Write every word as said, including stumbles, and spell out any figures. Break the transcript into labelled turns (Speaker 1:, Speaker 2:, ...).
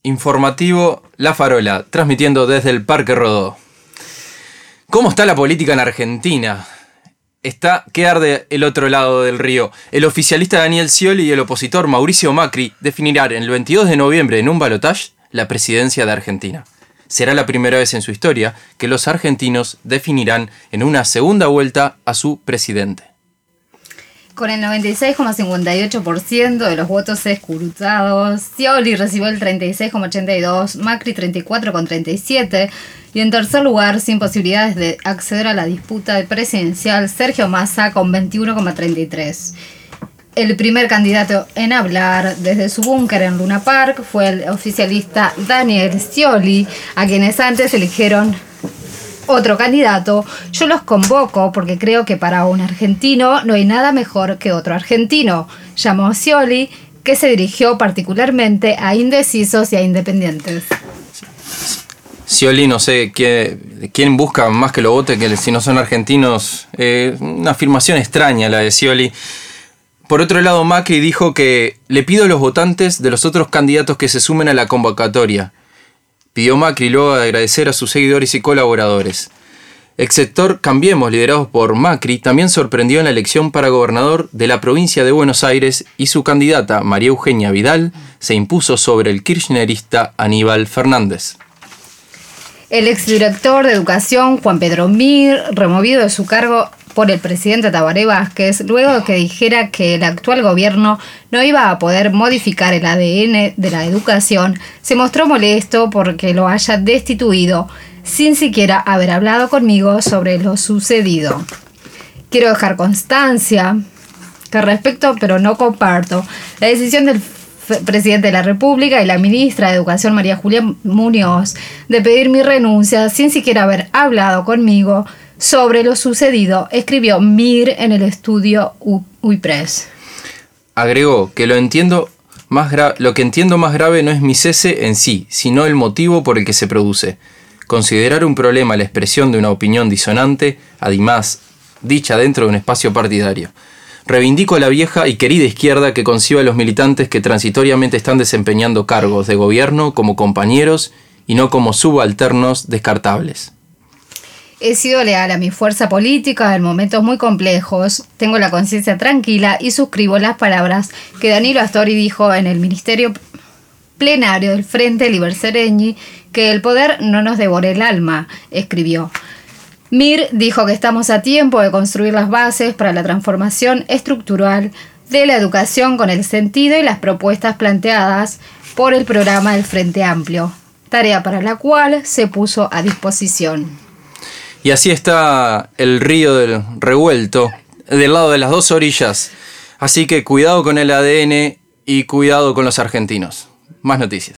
Speaker 1: Informativo La Farola, transmitiendo desde el Parque Rodó. ¿Cómo está la política en Argentina? Está que arde el otro lado del río. El oficialista Daniel Scioli y el opositor Mauricio Macri definirán el veintidós de noviembre en un balotaje la presidencia de Argentina. Será la primera vez en su historia que los argentinos definirán en una segunda vuelta a su presidente.
Speaker 2: Con el noventa y seis coma cincuenta y ocho por ciento de los votos escrutados, Scioli recibió el treinta y seis coma ochenta y dos por ciento, Macri treinta y cuatro coma treinta y siete por ciento y en tercer lugar, sin posibilidades de acceder a la disputa presidencial, Sergio Massa con veintiuno coma treinta y tres por ciento. El primer candidato en hablar desde su búnker en Luna Park fue el oficialista Daniel Scioli, a quienes antes eligieron otro candidato. Yo los convoco porque creo que para un argentino no hay nada mejor que otro argentino, llamó Scioli, que se dirigió particularmente a indecisos y a independientes.
Speaker 1: Scioli, no sé ¿quién, quién busca más que lo vote que si no son argentinos. Eh, una afirmación extraña la de Scioli. Por otro lado, Macri dijo que le pido a los votantes de los otros candidatos que se sumen a la convocatoria. Pidió Macri luego de agradecer a sus seguidores y colaboradores. El sector Cambiemos, liderados por Macri, también sorprendió en la elección para gobernador de la provincia de Buenos Aires y su candidata, María Eugenia Vidal, se impuso sobre el kirchnerista Aníbal Fernández.
Speaker 2: El exdirector de Educación, Juan Pedro Mir, removido de su cargo por el presidente Tabaré Vázquez, luego de que dijera que el actual gobierno no iba a poder modificar el A D N de la educación, se mostró molesto porque lo haya destituido, sin siquiera haber hablado conmigo sobre lo sucedido. Quiero dejar constancia que respeto, pero no comparto, la decisión del presidente de la República y la ministra de Educación, María Julia Muñoz, de pedir mi renuncia sin siquiera haber hablado conmigo sobre lo sucedido, escribió Mir en el estudio UIPRES.
Speaker 1: Agregó que lo, entiendo más gra- lo que entiendo más grave no es mi cese en sí, sino el motivo por el que se produce. Considerar un problema la expresión de una opinión disonante, además dicha dentro de un espacio partidario. Reivindico a la vieja y querida izquierda que conciba a los militantes que transitoriamente están desempeñando cargos de gobierno como compañeros y no como subalternos descartables.
Speaker 2: He sido leal a mi fuerza política en momentos muy complejos, tengo la conciencia tranquila y suscribo las palabras que Danilo Astori dijo en el Ministerio Plenario del Frente Liber Seregni, que el poder no nos devore el alma, escribió. Mir dijo que estamos a tiempo de construir las bases para la transformación estructural de la educación con el sentido y las propuestas planteadas por el programa del Frente Amplio, tarea para la cual se puso a disposición.
Speaker 1: Y así está el río del revuelto, del lado de las dos orillas. Así que cuidado con el A D N y cuidado con los argentinos. Más noticias.